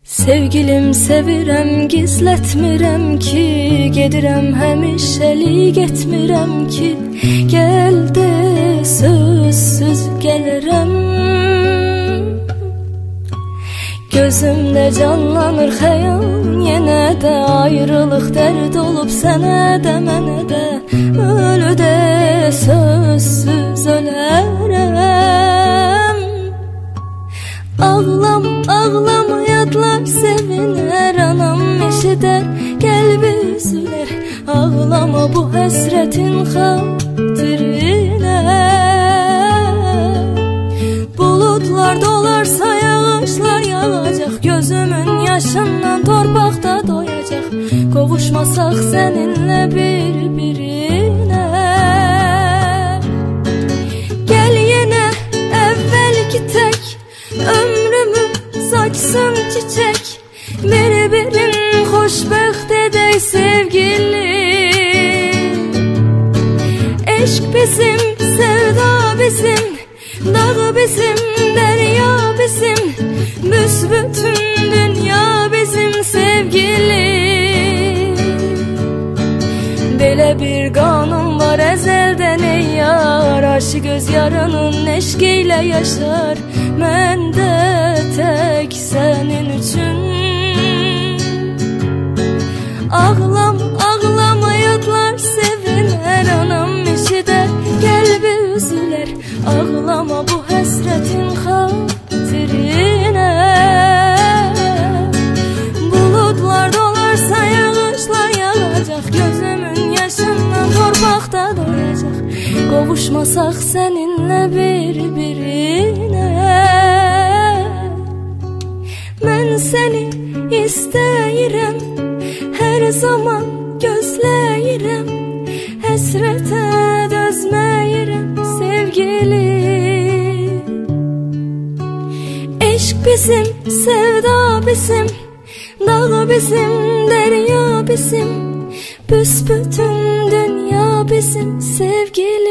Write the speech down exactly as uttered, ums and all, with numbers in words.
Sevgilim sevirəm, gizlətmirəm ki, gedirəm həmişəlik etmirəm ki, gəl de sözsüz gəlirəm. Gözümdə canlanır xəyal, yenə də ayrılıq dərd olub sənə də mənə də, ölüdə sözsüz ölərəm. Ağlam, ağlam, yadlar sevinər, anam eşidər, qəlbi üzülər. Ağlama bu həsrətin xatirinə. Buludlar dolarsa yağışlar yağacaq, gözümün yaşından torpaqda doyacaq, qovuşmasaq səninlə bir-birinə. Gəl yenə əvvəlki tək ömrümü saçsın çiçek, bir-birin xoşbəxt edək sevgilim. Eşq bizim, sevda bizim, dağ bizim, dərya bizim, büsbütün dünya bizim sevgilim. Belə bir qanun var əzəldən ey yar, aşıq öz yarının eşq ilə yaşar, mən də tək sənin üçün. Ağlam, ağlama, yadlar sevinər, anam eşidər, qəlbi üzülər. Ağlama bu həsrətin xatirinə. Buludlar dolarsa yağışlar yağacaq, gözümün yaşından torpaqda doyacaq, qovuşmasaq səninlə bir-birinə. Mən səni istəyirəm, hər zaman gözləyirəm, həsrətə dözməyirəm sevgilim. Eşq bizim, sevda bizim, dağ bizim, dərya bizim, büsbütün dünya bizim sevgilim.